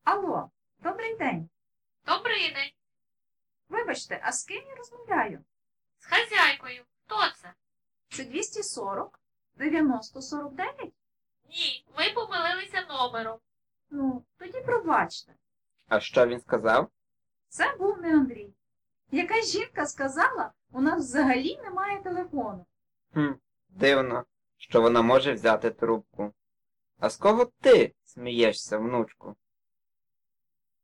Алло, добрий день. Добрий день. Вибачте, а з ким я розмовляю? З хазяйкою. Хто це? Це 240 9049? Ні, ми помилилися номером. Ну, тоді пробачте. А що він сказав? Це був не Андрій. Якась жінка сказала, у нас взагалі немає телефону. Дивно, що вона може взяти трубку. А з кого ти смієшся, внучку?